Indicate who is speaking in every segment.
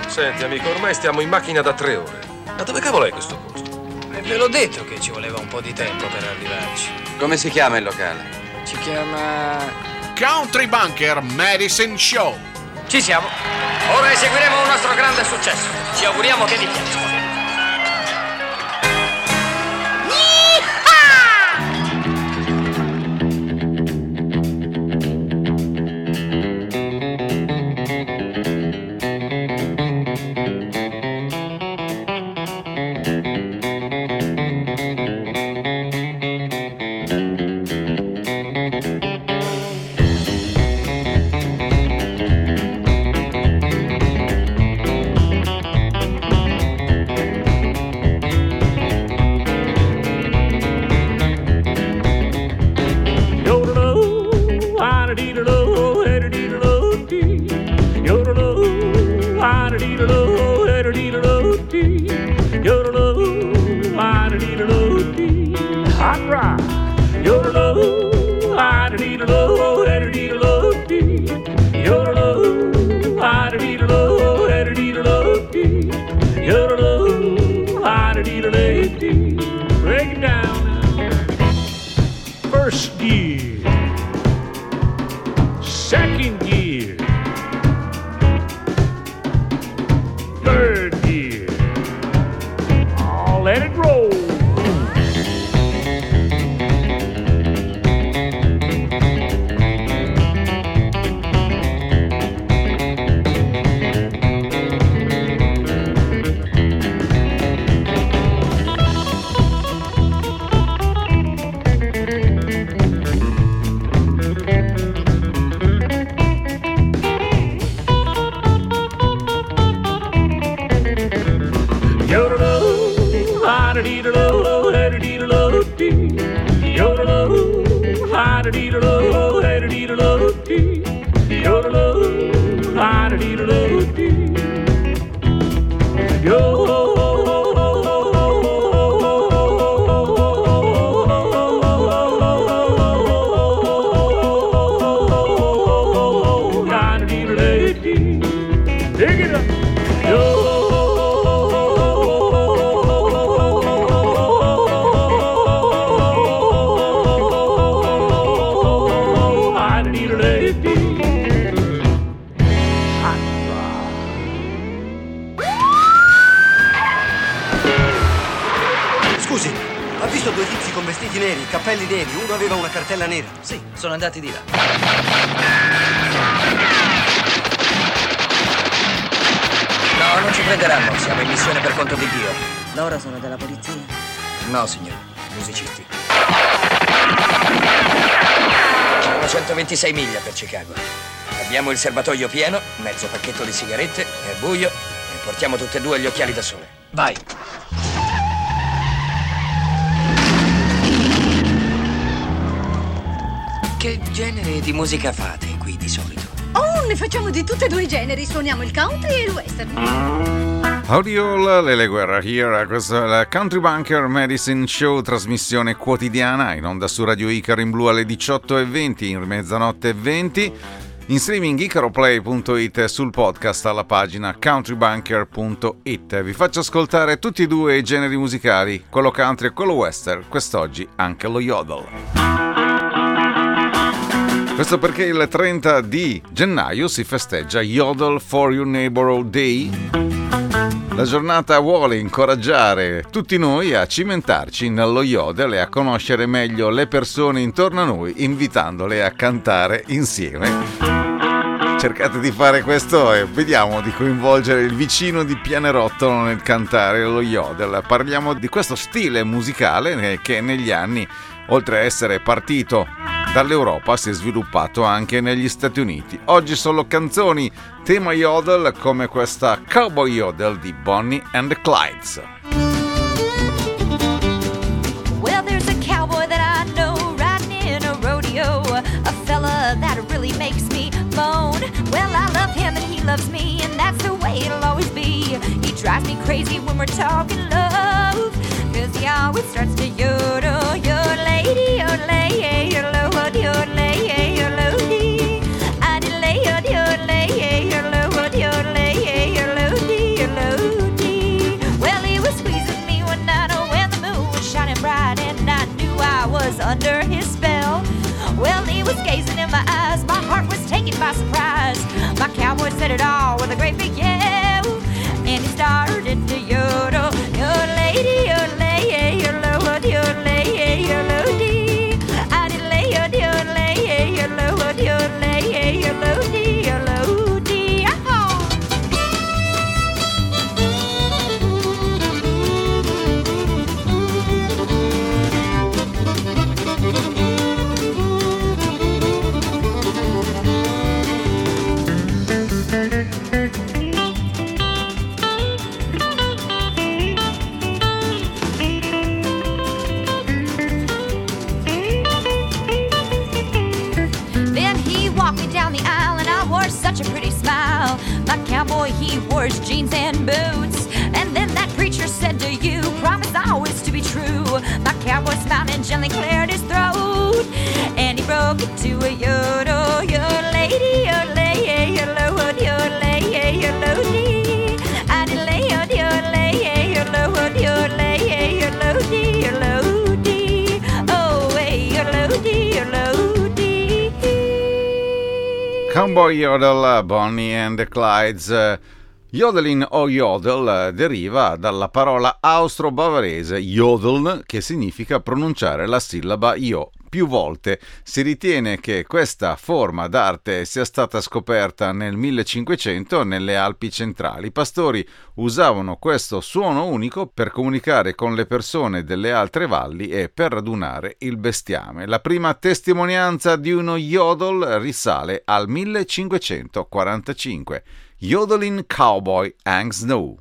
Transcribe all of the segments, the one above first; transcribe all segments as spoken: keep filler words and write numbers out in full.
Speaker 1: Senti, amico, ormai stiamo in macchina da tre ore. Ma dove cavolo è questo posto?
Speaker 2: E ve l'ho detto che ci voleva un po' di tempo per arrivarci.
Speaker 3: Come si chiama il locale?
Speaker 2: Si chiama...
Speaker 4: Country Bunker Medicine Show.
Speaker 2: Ci siamo. Ora eseguiremo un nostro grande successo. Ci auguriamo che vi piaccia.
Speaker 5: Break it down now. First gear, second gear, third gear. Oh, let it roll.
Speaker 6: Capelli neri, uno aveva una cartella nera.
Speaker 2: Sì, sono andati di là. No, non ci prenderanno, siamo in missione per conto di Dio.
Speaker 7: Loro sono della polizia?
Speaker 2: No, signore, musicisti. Sono centoventisei miglia per Chicago. Abbiamo il serbatoio pieno, mezzo pacchetto di sigarette, è buio e portiamo tutte e due gli occhiali da sole. Vai! Che genere di musica fate qui di solito?
Speaker 8: Oh, ne facciamo di tutti e due i generi. Suoniamo il country e il western.
Speaker 9: Audio Lele Guerra here, questo è il Country Bunker Medicine Show, trasmissione quotidiana in onda su Radio Icaro in blu alle diciotto e venti, in mezzanotte e venti, in streaming icaroplay punto it e sul podcast alla pagina countrybunker punto it. Vi faccio ascoltare tutti e due i generi musicali, quello country e quello western, quest'oggi anche lo yodel. Questo perché il trenta di gennaio si festeggia Yodel for Your Neighborhood Day. La giornata vuole incoraggiare tutti noi a cimentarci nello yodel e a conoscere meglio le persone intorno a noi, invitandole a cantare insieme. Cercate di fare questo e vediamo di coinvolgere il vicino di pianerottolo nel cantare lo yodel. Parliamo di questo stile musicale che negli anni, oltre a essere partito dall'Europa, si è sviluppato anche negli Stati Uniti. Oggi solo canzoni tema yodel come questa Cowboy Yodel di Bonnie and the Clydes.
Speaker 10: Well, there's a cowboy that I know riding in a rodeo, a fella that really makes me moan. Well, I love him and he loves me, and that's the way it'll always be. He drives me crazy when we're talking love, 'cause he always starts to yodel, yodel, lady, yodel, yodel, yodel, yodel, I delay, yodel, yodel, yodel, yodel, yodel. by surprise. My cowboy said it all with a great big yell, and he started to yodel, yodelady, yodelay, yodel, yodelay, yodelody. I did lay, yodel, yodelay, yodel, yodelay, yodelody, yodelody. Oh. Such a pretty smile. My cowboy, he wore his jeans and boots. And then that preacher said to you, promise always to be true. My cowboy smiled and gently cleared his throat, and he broke into a yodel, yodelady, yodelay, yodel, yodelay, yodelody. I did lay, yodel, yodelay, yodel, yodelay, yodelody, yodelody. Oh, hey, yodelody, yodelody.
Speaker 9: Cowboy Yodel, Bonnie and the Clydes. Yodelin o yodel deriva dalla parola austro-bavarese jodeln, che significa pronunciare la sillaba io più volte. Si ritiene che questa forma d'arte sia stata scoperta nel millecinquecento nelle Alpi centrali. I pastori usavano questo suono unico per comunicare con le persone delle altre valli e per radunare il bestiame. La prima testimonianza di uno yodel risale al millecinquecentoquarantacinque. Yodeling Cowboy Hank Snow.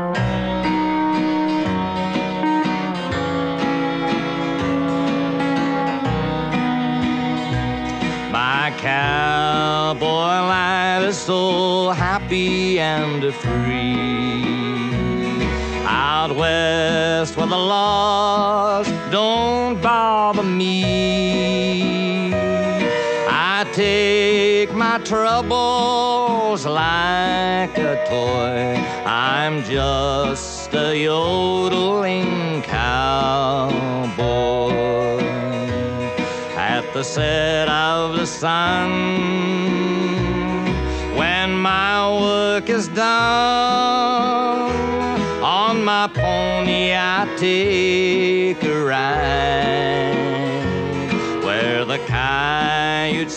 Speaker 3: My cowboy life is so happy and free. Out west where the laws don't bother me, I take my troubles like a toy. I'm just a yodeling cowboy. At the set of the sun, when my work is done, on my pony I take a ride, where the coyotes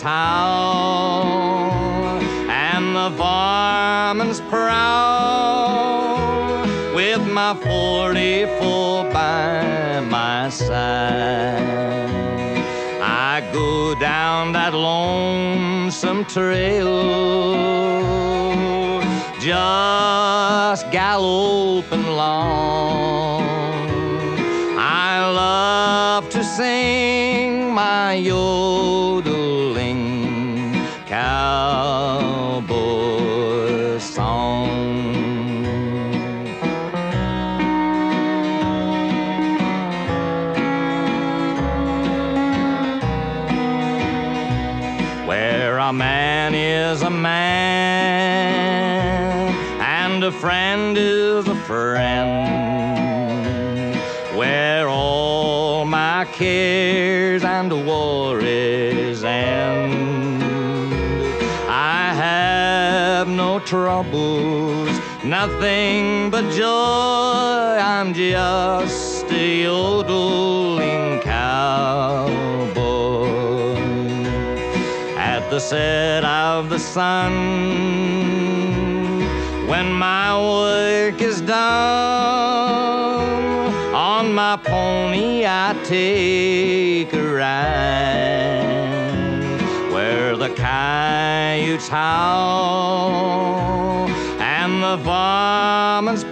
Speaker 3: howl and the varmints prowl, with my forty-four by my side. I go down that lonesome trail, just galloping along. I love to sing my yodeling cowboy song. Where a man is a man and a friend is a friend, where all my cares and worries end, I have no troubles, nothing but joy. I'm just a yodeling cowboy. At the set of the sun, when my work is done, on my pony I take a ride, where the coyotes howl and the varmints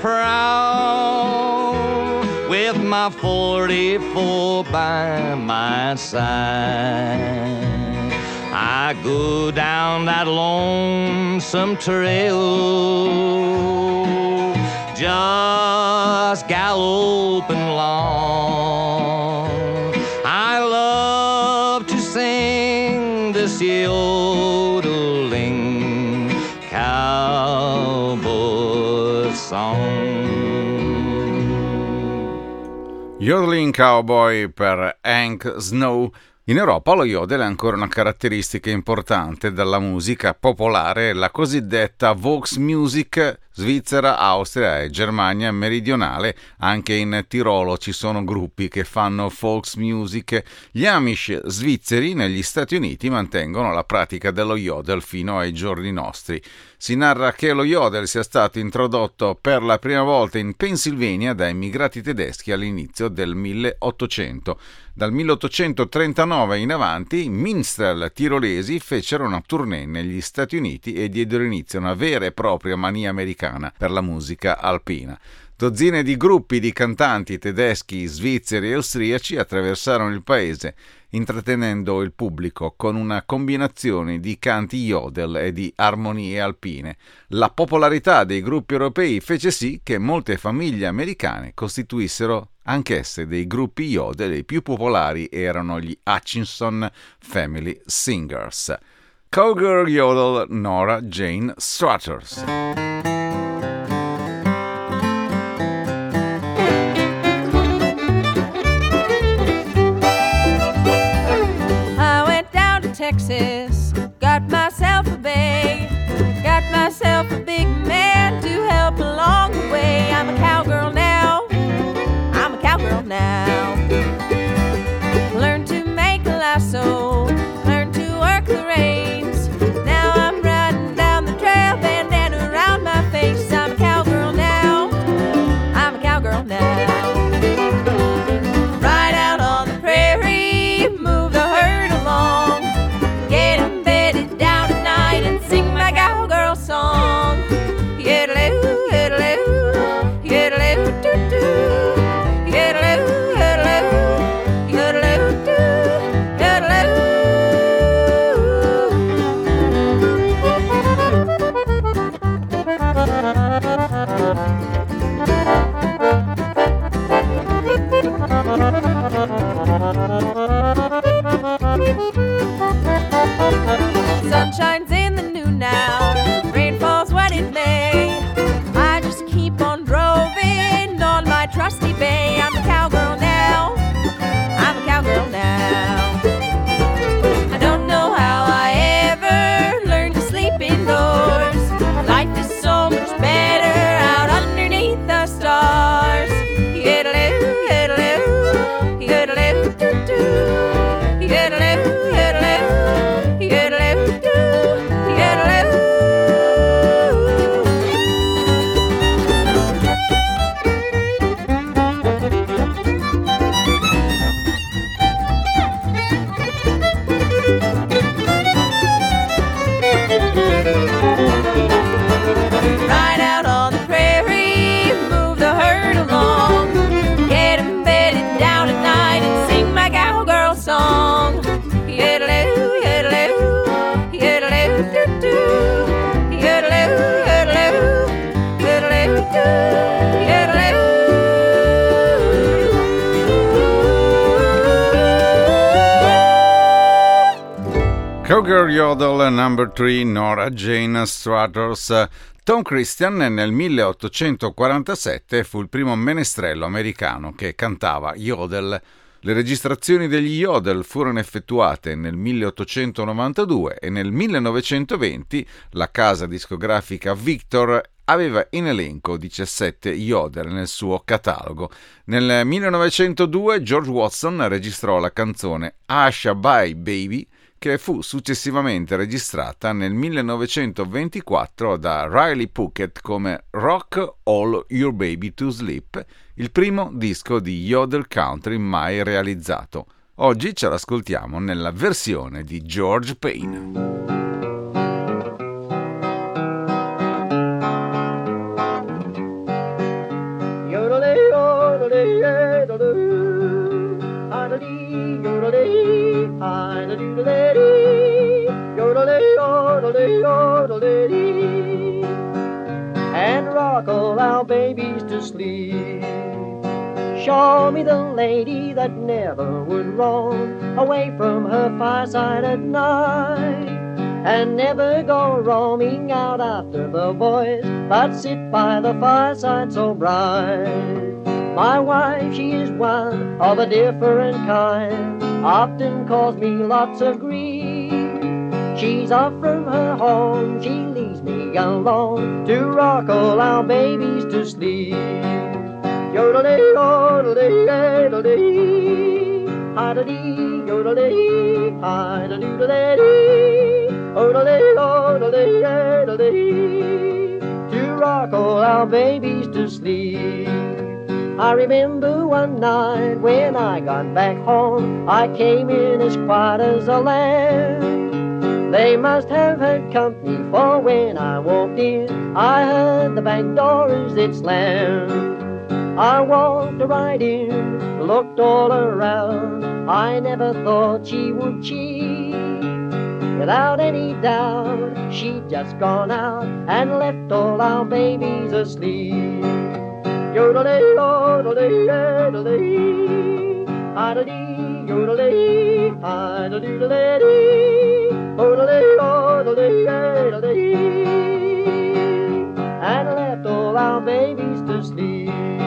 Speaker 3: prowl, with my forty-four by my side. I go down that lonesome trail, just galloping along. I love to sing this yodeling cowboy song.
Speaker 9: Yodeling Cowboy per Hank Snow. In Europa lo yodel è ancora una caratteristica importante della musica popolare, la cosiddetta Volksmusik, Svizzera, Austria e Germania meridionale. Anche in Tirolo ci sono gruppi che fanno Volksmusik. Gli Amish svizzeri negli Stati Uniti mantengono la pratica dello yodel fino ai giorni nostri. Si narra che lo yodel sia stato introdotto per la prima volta in Pennsylvania da immigrati tedeschi all'inizio del milleottocento. Dal milleottocentotrentanove in avanti, minstrel tirolesi fecero una tournée negli Stati Uniti e diedero inizio a una vera e propria mania americana per la musica alpina. Dozzine di gruppi di cantanti tedeschi, svizzeri e austriaci attraversarono il paese, intrattenendo il pubblico con una combinazione di canti yodel e di armonie alpine. La popolarità dei gruppi europei fece sì che molte famiglie americane costituissero anch'esse dei gruppi yodel. I più popolari erano gli Hutchinson Family Singers. Cowgirl Yodel Nora Jane Struthers.
Speaker 7: Texas, got myself a bay, got myself a big man to help along the way. I'm a cowgirl now, I'm a cowgirl now. Learn to make a lasso, learn to work the reins. Now I'm riding down the trail, bandana around my face. I'm a cowgirl now, I'm a cowgirl now. Ride out on the prairie, move the herd along. Get embedded down at night and sing my cowgirl song. Yiddle-oo, yiddle-oo, yiddle-oo, doo-doo. Yiddle-oo, yiddle-oo, yiddle-oo, doo, yiddle-oo. Sun shines in the noon now, rain falls what it may. I just keep on droving on my trusty bay. I'm a cowgirl now, I'm a cowgirl now. I don't know how I ever learned to sleep indoors. Life is so much better out underneath the stars. Yiddle-oo, yiddle-oo, yiddle-oo, doo-doo. Yiddle-oo, yiddle-oo, yiddle-oo, doo, yiddle-oo. Ride out on the prairie, move the herd along. Get embedded down at night and sing my cowgirl song. Yiddle-oo, yiddle-oo, yiddle-oo, doo-doo. Yiddle-oo, yiddle-oo, yiddle-oo, doo, yiddle-oo.
Speaker 9: Cowgirl Yodel number three, Nora Jane Struthers. Tom Christian nel milleottocentoquarantasette fu il primo menestrello americano che cantava yodel. Le registrazioni degli yodel furono effettuate nel milleottocentonovantadue e nel millenovecentoventi la casa discografica Victor aveva in elenco diciassette yodel nel suo catalogo. Nel millenovecentodue George Watson registrò la canzone Asha Bye Baby, che fu successivamente registrata nel millenovecentoventiquattro da Riley Puckett come Rock All Your Baby to Sleep, il primo disco di yodel country mai realizzato. Oggi ce l'ascoltiamo nella versione di George Payne.
Speaker 11: And rock all our babies to sleep. Show me the lady that never would roam away from her fireside at night, and never go roaming out after the boys, but sit by the fireside so bright. My wife, she is one of a different kind. often cause me lots of grief. She's off from her home, she leaves me alone to rock all our babies to sleep. Yodelee, yodelee, yodelee, hi-da-dee, yodelee, hi-da-doo-da-dee, yodelee, yodelee, yodelee, to rock all our babies to sleep. I remember one night when I got back home, I came in as quiet as a lamb. They must have had company, for when I walked in, I heard the back door as it slammed. I walked right in, looked all around, I never thought she would cheat. Without any doubt, she'd just gone out and left all our babies asleep. Yodelee, yodelee, yodelee, hi-da-dee, yodelee, hi-da-doo-da-dee, yodelee, yodelee, yodelee, and left all our babies to sleep.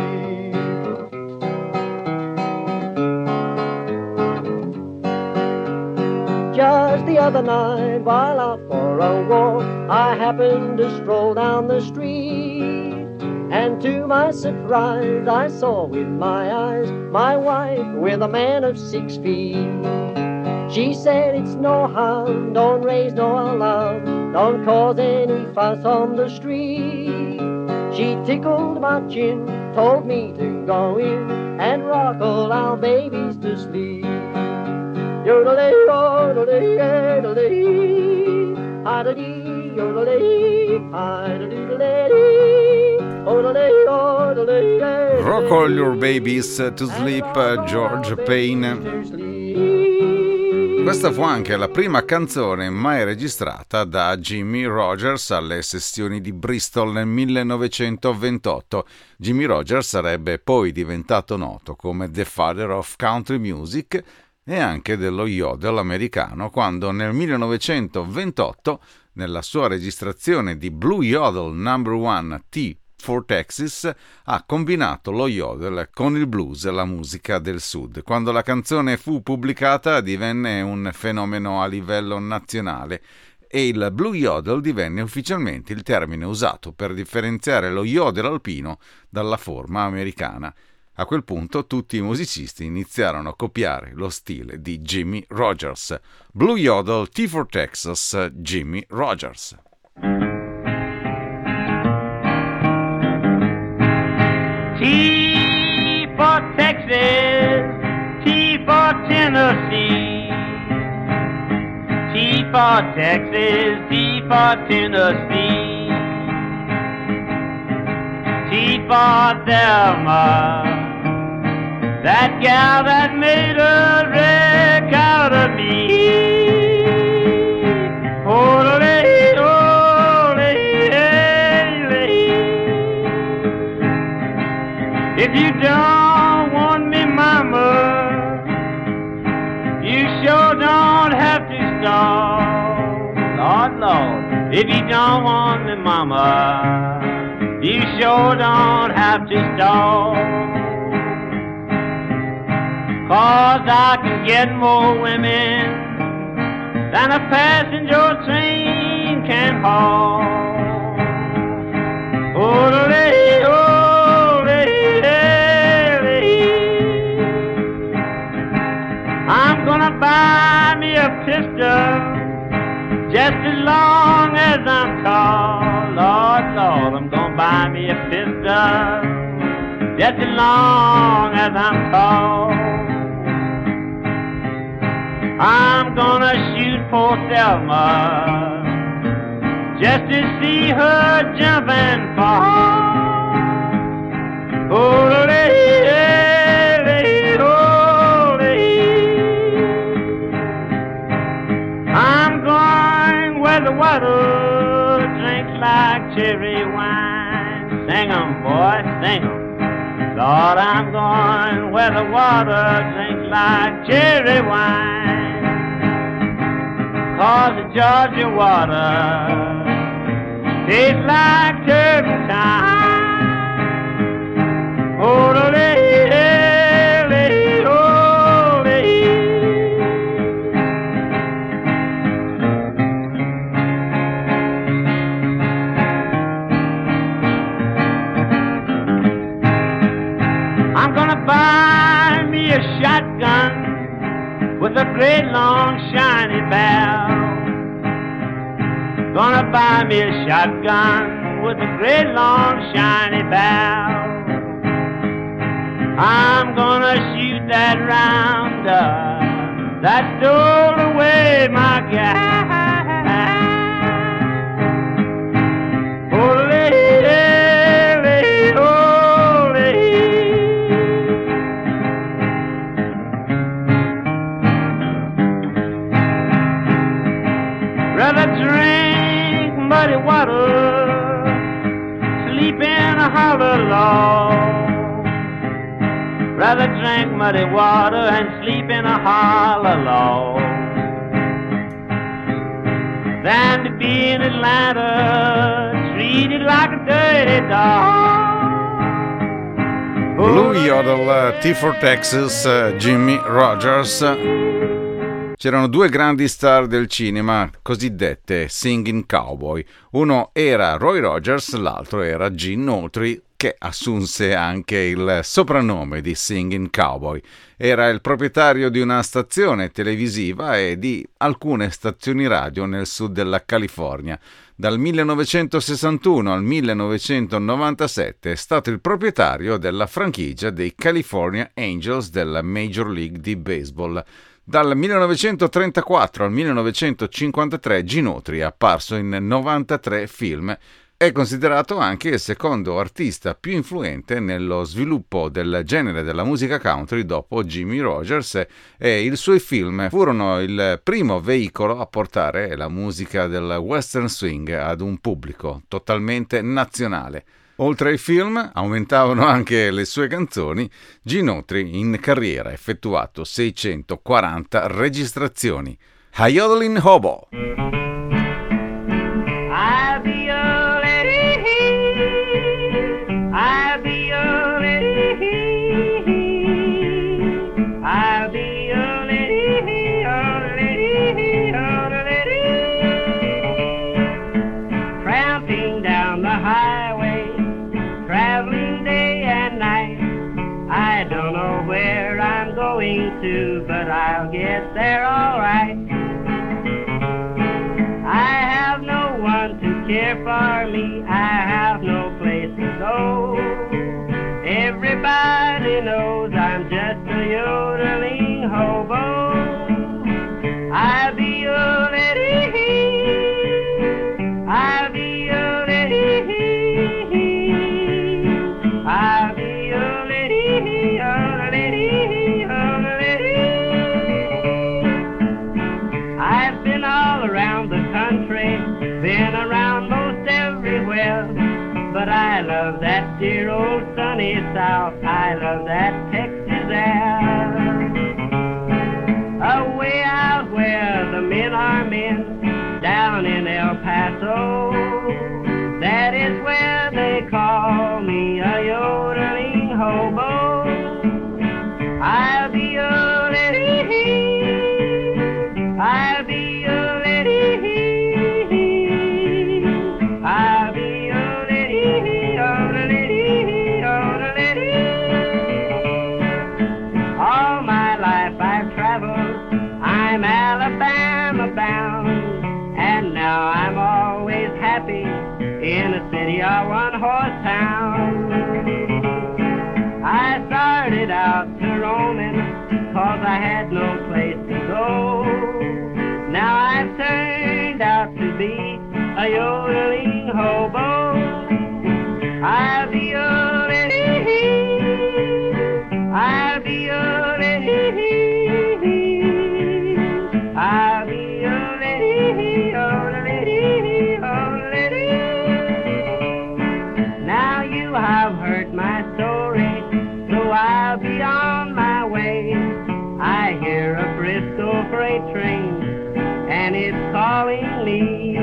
Speaker 11: Just the other night, while out for a walk, I happened to stroll down the street, and to my surprise, I saw with my eyes my wife with a man of six feet. She said, it's no harm, don't raise no alarm, don't cause any fuss on the street. She tickled my chin, told me to go in and rock all our babies to sleep. Yodelee, yodelee, yodelee, hi-da-dee, yodelee, hi-da-doo-da-dee, yodelee, yodelee, yodelee.
Speaker 9: Rock All Your Babies to Sleep, George Payne. Questa fu anche la prima canzone mai registrata da Jimmie Rodgers alle sessioni di Bristol nel millenovecentoventotto. Jimmie Rodgers sarebbe poi diventato noto come The Father of Country Music e anche dello yodel americano, quando nel millenovecentoventotto, nella sua registrazione di Blue Yodel number one T for Texas, ha combinato lo yodel con il blues e la musica del sud. Quando la canzone fu pubblicata divenne un fenomeno a livello nazionale e il Blue Yodel divenne ufficialmente il termine usato per differenziare lo yodel alpino dalla forma americana. A quel punto tutti i musicisti iniziarono a copiare lo stile di Jimmie Rodgers. Blue Yodel T for Texas, Jimmie Rodgers.
Speaker 12: T for Texas, T for Tennessee, T for Texas, T for Tennessee, T for Thelma, that gal that made a wreck out of me. Ole, ole, ole. If you don't want me, mama, you sure don't have to stall. Lord, Lord, if you don't want me, mama, you sure don't have to stall. 'Cause I can get more women than a passenger train can haul. Ole, ole, ole. I'm gonna buy me a pistol just as long as I'm tall. Lord, Lord, I'm gonna buy me a pistol just as long as I'm tall. I'm gonna shoot for Thelma just to see her jump and fall. Ole, ole, ole. I'm going where the water drinks like cherry wine. Sing 'em, boy, sing 'em. Lord, I'm going where the water drinks like cherry wine. 'Cause the Georgia water tastes like turpentine. Oh, ole, ole, ole. buy me a shotgun with a great long shiny barrel. Gonna buy me a shotgun with a great long shiny barrel. I'm gonna shoot that rounder that stole away my gal. Oh, lady, lady, oh, lady. Rather drink muddy water, sleep in a hollow log. Rather drink muddy water and sleep in a hollow log than to be in Atlanta treated like a dirty dog.
Speaker 9: Blue Yodel, T for Texas, Jimmy Rogers. C'erano due grandi star del cinema cosiddette singing cowboy. Uno era Roy Rogers, l'altro era Gene Autry, che assunse anche il soprannome di Singing Cowboy. Era il proprietario di una stazione televisiva e di alcune stazioni radio nel sud della California. Dal millenovecentosessantuno al millenovecentonovantasette è stato il proprietario della franchigia dei California Angels della Major League di Baseball. Dal millenovecentotrentaquattro al millenovecentocinquantatré Gene Autry è apparso in novantatré film. È considerato anche il secondo artista più influente nello sviluppo del genere della musica country dopo Jimmy Rogers, e i suoi film furono il primo veicolo a portare la musica del western swing ad un pubblico totalmente nazionale. Oltre ai film, aumentavano anche le sue canzoni. Gene Autry in carriera ha effettuato seicentoquaranta registrazioni. A Yodeling Hobo.
Speaker 12: I'll be your lady, I'll be your lady, I'll be your lady, your lady, your lady. Tramping down the highway, traveling day and night. I don't know where I'm going to, but I'll get there all right. I have no one to care for me, I have no place to go. Everybody knows I'm just a yodeling hobo. I'll be your lady, I'll be your lady, I'll be your lady, your lady, your lady. I've been all around the country, been around most everywhere, but I love that dear old sunny South, I love that Texas air. Away out where the men are men, down in El Paso, that is where they call me a yodeling hobo. I'll be your lady, I'll be your lady, I'll be your lady, your lady, your lady. All my life I've traveled, I'm Alabama bound, and now I'm always happy in a city or one-horse town. I started out to roaming, cause I had no place to go. Now I've turned out to be a yodeling hobo. I'll be your lady, I'll be your lady, I'll be your lady, your lady, your lady. Now you have heard my story, so I'll be on my way. I hear a Frisco freight train, and it's calling me.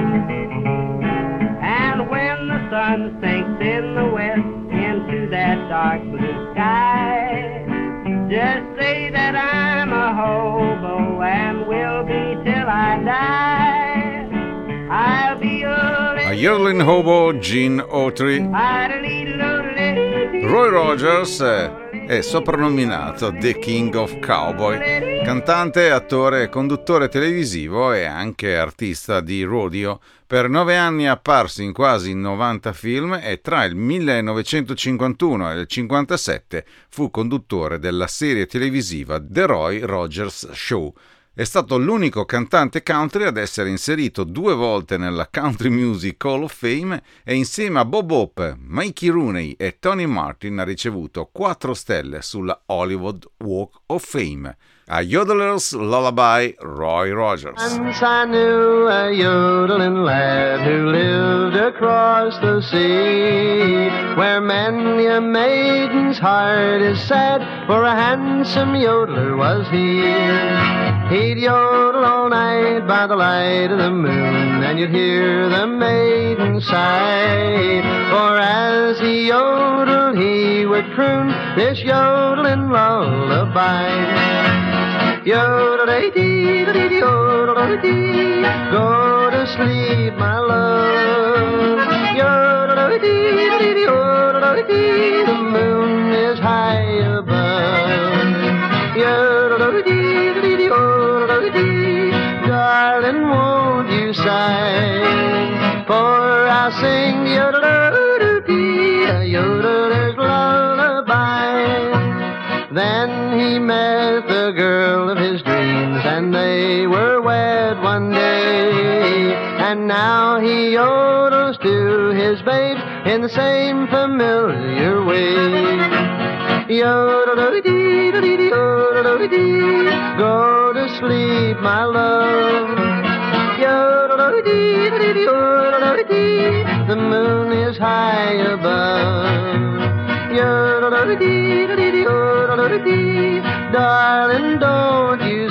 Speaker 12: And when the sun sinks in the west into that dark blue sky, just say that I'm a hobo and will be till I die. I'll be your
Speaker 9: A yodeling hobo, Gene Autry. Roy Rogers è soprannominato The King of Cowboy, cantante, attore, conduttore televisivo e anche artista di rodeo. Per nove anni è apparso in quasi novanta film e tra il millenovecentocinquantuno e il cinquantasette fu conduttore della serie televisiva The Roy Rogers Show. È stato l'unico cantante country ad essere inserito due volte nella Country Music Hall of Fame e insieme a Bob Hope, Mickey Rooney e Tony Martin ha ricevuto quattro stelle sulla Hollywood Walk of Fame. A Yodeler's Lullaby, Roy Rogers.
Speaker 11: Once I knew a yodeling lad who lived across the sea, where many a maiden's heart is sad, for a handsome yodeler was he. He'd yodel all night by the light of the moon, and you'd hear the maiden sigh, for as he yodeled he would croon this yodeling lullaby. Yodel-dee-dee-dee-dee, yodel-dee, go to sleep, my love. Yodel-dee-dee-dee, yodel-dee, the moon is high above. Yodel-dee-dee-dee, yodel-dee, darling, won't you sigh? For I'll sing yodel-dee, a yodeler's lullaby. Then he met the girl of his dreams, and they were wed one day. And now he yodels to his babes in the same familiar way. Yodel-dee-dee-dee, yodel-dee, go to sleep, my love. Yodel-dee-dee-dee, yodel-dee, the moon is high above. Yodel-dee-dee-dee, yodel-dee, darling, don't you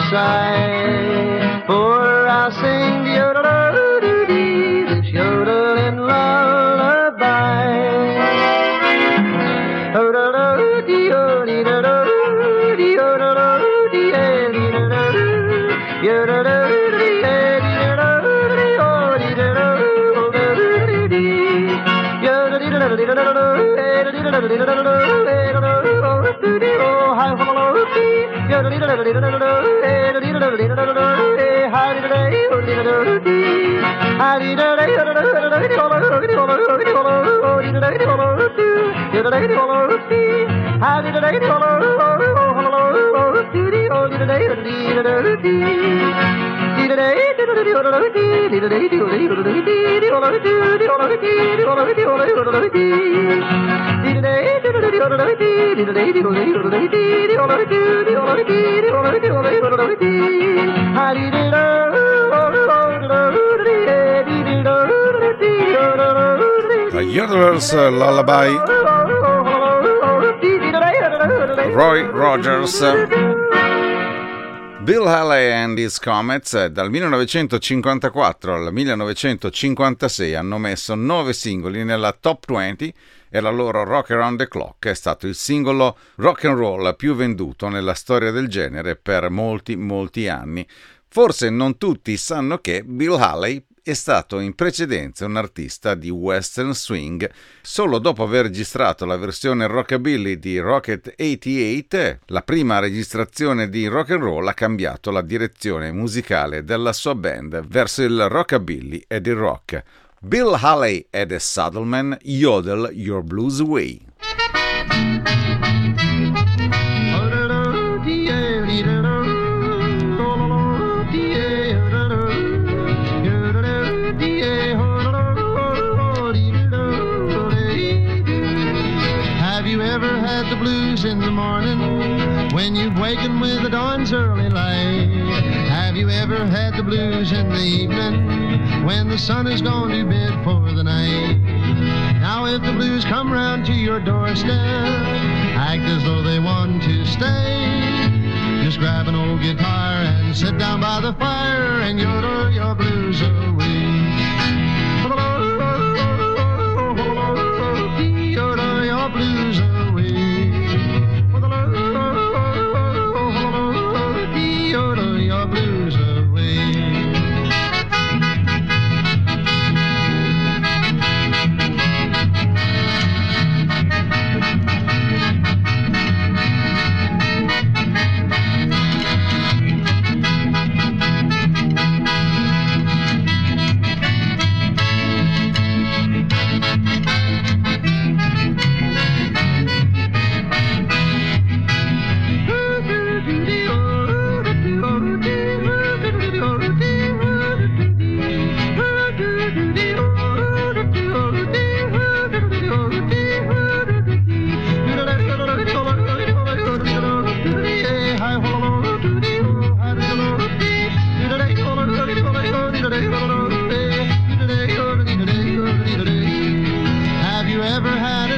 Speaker 11: sigh, for I'll sing yodel-dee, this yodeling lullaby. Yodel-dee, yodel-dee, yodel-dee, yodel-dee, yodel-dee,
Speaker 9: A Yodeler's Lullaby, Roy Rogers. Bill Haley and His Comets dal millenovecentocinquantaquattro al millenovecentocinquantasei hanno messo nove singoli nella top venti e la loro Rock Around the Clock è stato il singolo rock and roll più venduto nella storia del genere per molti molti anni. Forse non tutti sanno che Bill Haley è stato in precedenza un artista di western swing. Solo dopo aver registrato la versione rockabilly di Rocket ottantotto, la prima registrazione di rock and roll, ha cambiato la direzione musicale della sua band verso il rockabilly ed il rock. Bill Haley e The Saddlemen, Yodel Your Blues Away.
Speaker 13: In the morning, when you've wakened with the dawn's early light? Have you ever had the blues in the evening, when the sun has gone to bed for the night? Now if the blues come round to your doorstep, act as though they want to stay. Just grab an old guitar and sit down by the fire and yodel your blues away. Yodel your blues away.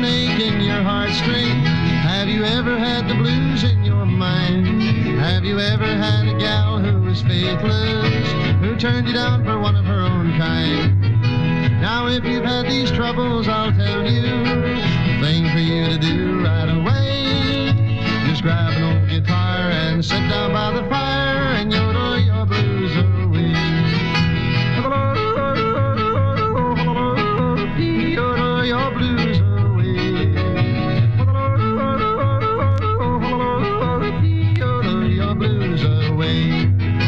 Speaker 13: an ache in your heartstring? Have you ever had the blues in your mind? Have you ever had a gal who was faithless, who turned you down for one of her own kind? Now if you've had these troubles, I'll tell you, the thing for you to do right away, just grab an old guitar and sit down by the fire and yodel your blues away. Yodel your blues away. Yodel your blues away.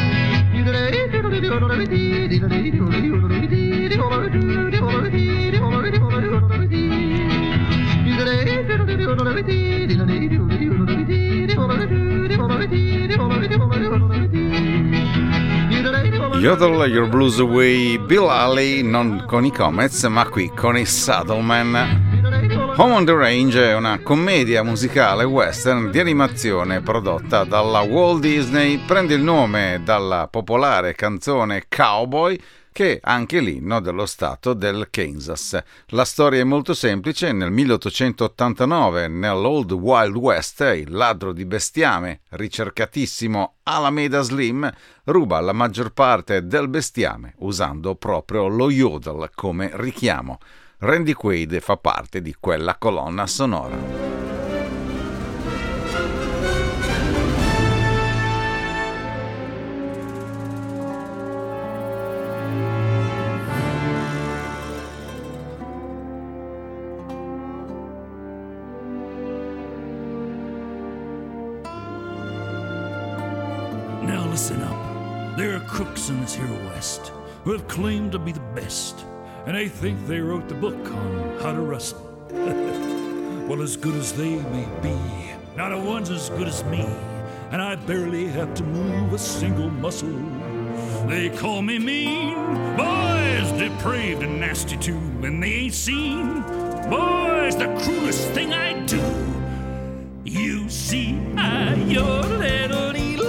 Speaker 9: Yodel Your Blues Away, Bill Haley, non con i Comets ma qui con i Saddlemen. Home on the Range è una commedia musicale western di animazione prodotta dalla Walt Disney, prende il nome dalla popolare canzone Cowboy, che è anche l'inno dello stato del Kansas. La storia è molto semplice: nel milleottocentottantanove, nell'Old Wild West, il ladro di bestiame ricercatissimo Alameda Slim ruba la maggior parte del bestiame usando proprio lo yodel come richiamo. Randy Quaid fa parte di quella colonna sonora.
Speaker 14: Now listen up. There are crooks in this here West who have claimed to be the best, and they think they wrote the book on how to wrestle. Well, as good as they may be, not a one's as good as me, and I barely have to move a single muscle. They call me mean, boys, depraved and nasty too, and they ain't seen, boys, the cruelest thing I do. You see, I your little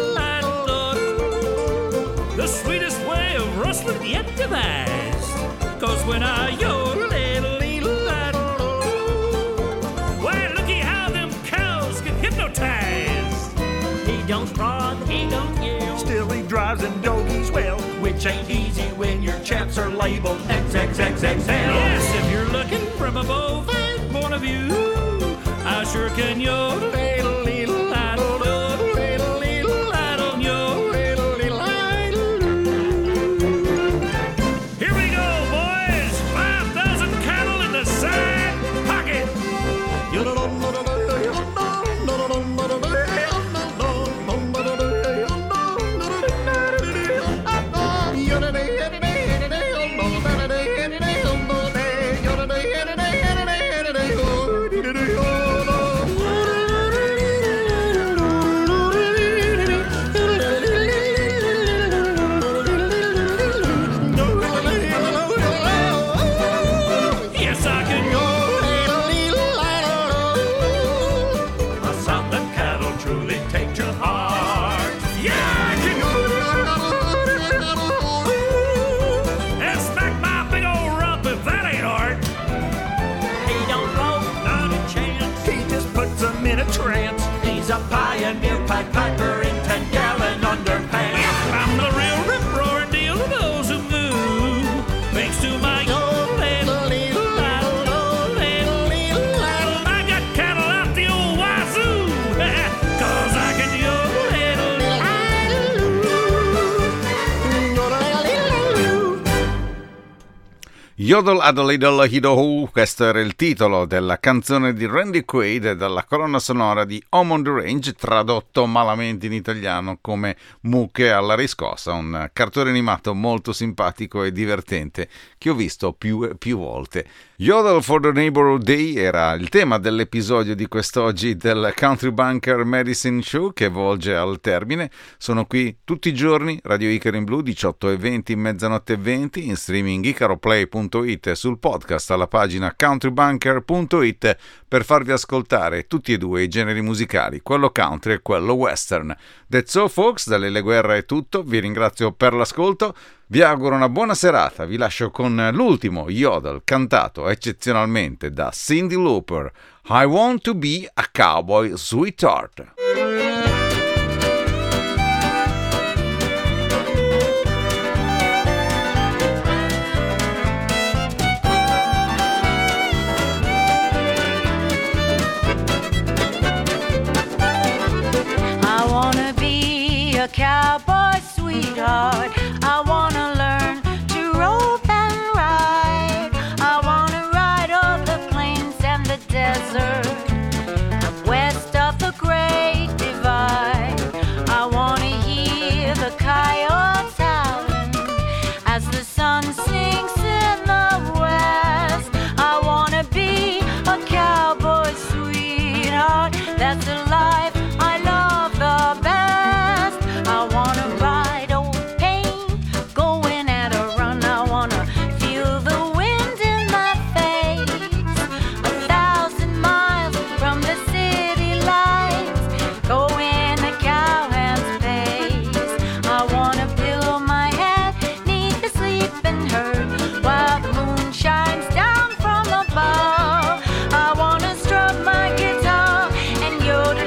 Speaker 14: the sweetest way of rustling yet devised. Cause when I yodel, little, little, why, looky how them cows get hypnotized. He don't fraud, he don't yell, still he drives them doggies well, which ain't easy when your chaps are labeled triple X L. Yes, if you're looking from a bovine point of view, I sure can yodel, little, little, idle, little, little, little, idle, yodel. He's a pioneer pipe piper in ten gallon underpants. I'm the real rip roaring deal of those who move, thanks to my old little little little little little. I got cattle out the old wazoo, cause I can yodel little little.
Speaker 9: Yodel ad a little hidoo, questo era il titolo della canzone di Randy Quaid dalla colonna sonora di Home on the Range, tradotto malamente in italiano come Mucche alla riscossa, un cartone animato molto simpatico e divertente che ho visto più, più volte. Yodel for the Neighborhood Day era il tema dell'episodio di quest'oggi del Country Bunker Medicine Show, che volge al termine. Sono qui tutti i giorni, Radio Icaro in Blu, diciotto e venti, mezzanotte e venti, in streaming icaroplay punto punto it e sul podcast alla pagina country bunker punto it per farvi ascoltare tutti e due i generi musicali, quello country e quello western. That's all folks, da Lele Guerra è tutto, vi ringrazio per l'ascolto, vi auguro una buona serata, vi lascio con l'ultimo yodel cantato eccezionalmente da Cyndi Lauper, I Want to Be a Cowboy Sweetheart.
Speaker 10: A cowboy sweetheart, I wanna learn to rope and ride. I wanna ride over the plains and the desert, west of the Great Divide. I wanna hear the coyotes howling as the sun sinks in the west. I wanna be a cowboy sweetheart, that's the life I love the best. I wanna ride old pain, going at a run. I wanna feel the wind in my face. A thousand miles from the city lights, going at cowhand's pace. I wanna pillow my head neath the sleeping herd while the moon shines down from above. I wanna strum my guitar and yodel.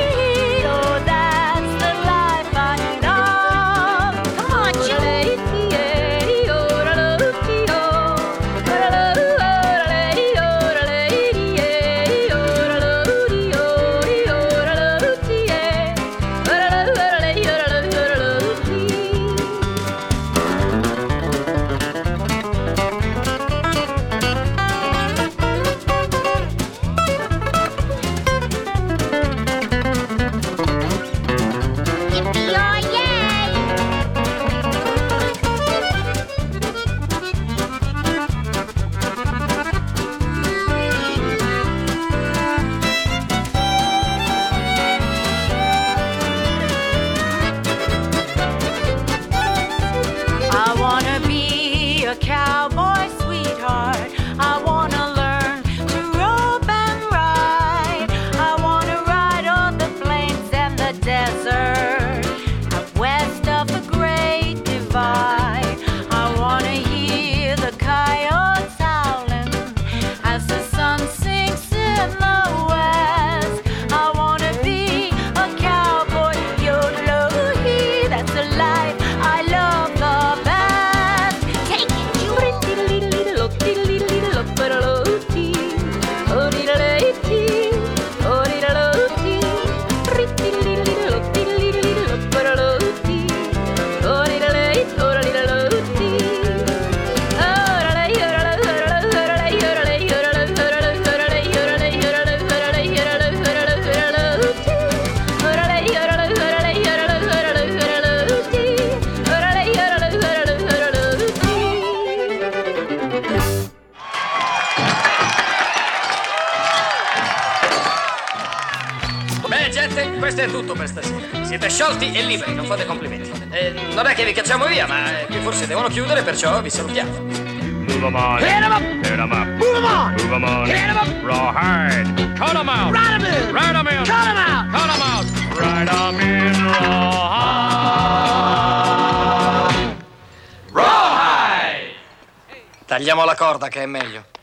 Speaker 2: Questo è tutto per stasera. Siete sciolti e liberi, non fate complimenti. Eh, non è che vi cacciamo via, ma eh, qui forse devono chiudere, perciò vi salutiamo.
Speaker 5: Move 'em on.
Speaker 2: Hit 'em up.
Speaker 5: Hit 'em up.
Speaker 2: Move 'em on.
Speaker 5: Move 'em on.
Speaker 2: Hit 'em up.
Speaker 5: Rawhide. Cut 'em out.
Speaker 2: Ride 'em in.
Speaker 5: Ride 'em in.
Speaker 2: Cut 'em out.
Speaker 5: Cut 'em out. Ride 'em in. Rawhide.
Speaker 2: Rawhide. Tagliamo la corda che è meglio.